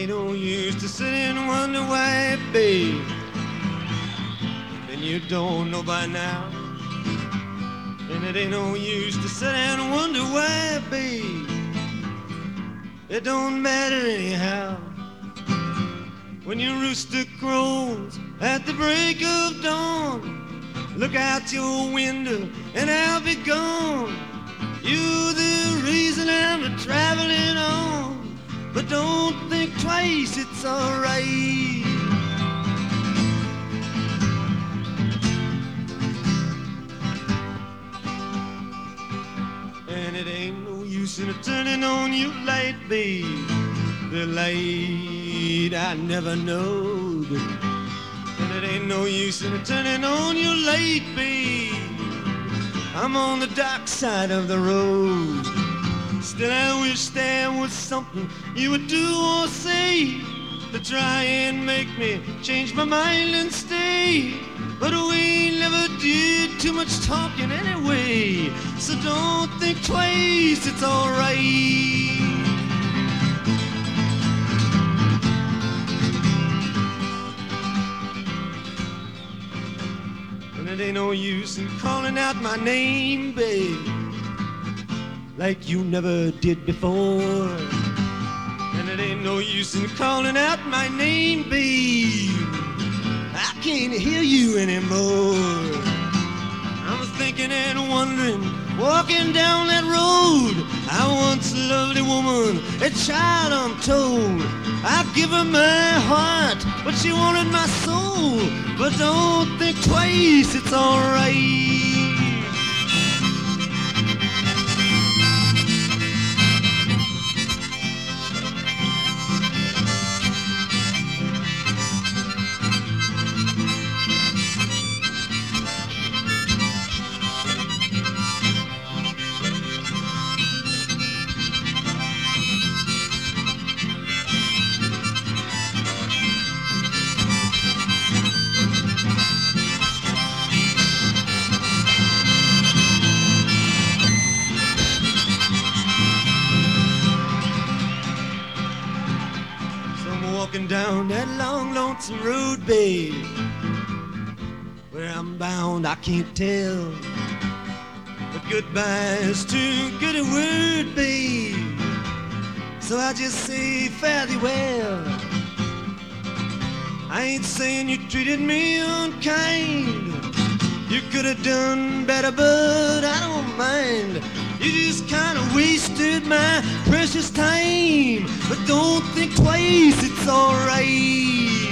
ain't no use to sit and wonder why, babe. And you don't know by now. And it ain't no use to sit and wonder why, babe. It don't matter anyhow. When your rooster crows at the break of dawn, look out your window and I'll be gone. You're the reason I'm traveling on, but don't think twice, it's alright. And it ain't no use in turning on your light, babe. The light I never knowed. And it ain't no use in turning on your light, babe. I'm on the dark side of the road. Still I wish there was something you would do or say to try and make me change my mind and stay. But we never did too much talking anyway, so don't think twice, it's alright. And it ain't no use in calling out my name, babe, like you never did before. And it ain't no use in calling out my name, babe, I can't hear you anymore. I was thinking and wondering, walking down that road. I once loved a woman, a child I'm told. I give her my heart, but she wanted my soul. But don't think twice, it's alright. Walking down that long, lonesome road, babe. Where I'm bound, I can't tell. But goodbye's too good a word, babe. So I just say fare thee well. I ain't saying you treated me unkind. You could have done better, but I don't mind. You just kind of wasted my precious time. But don't think twice, it's alright.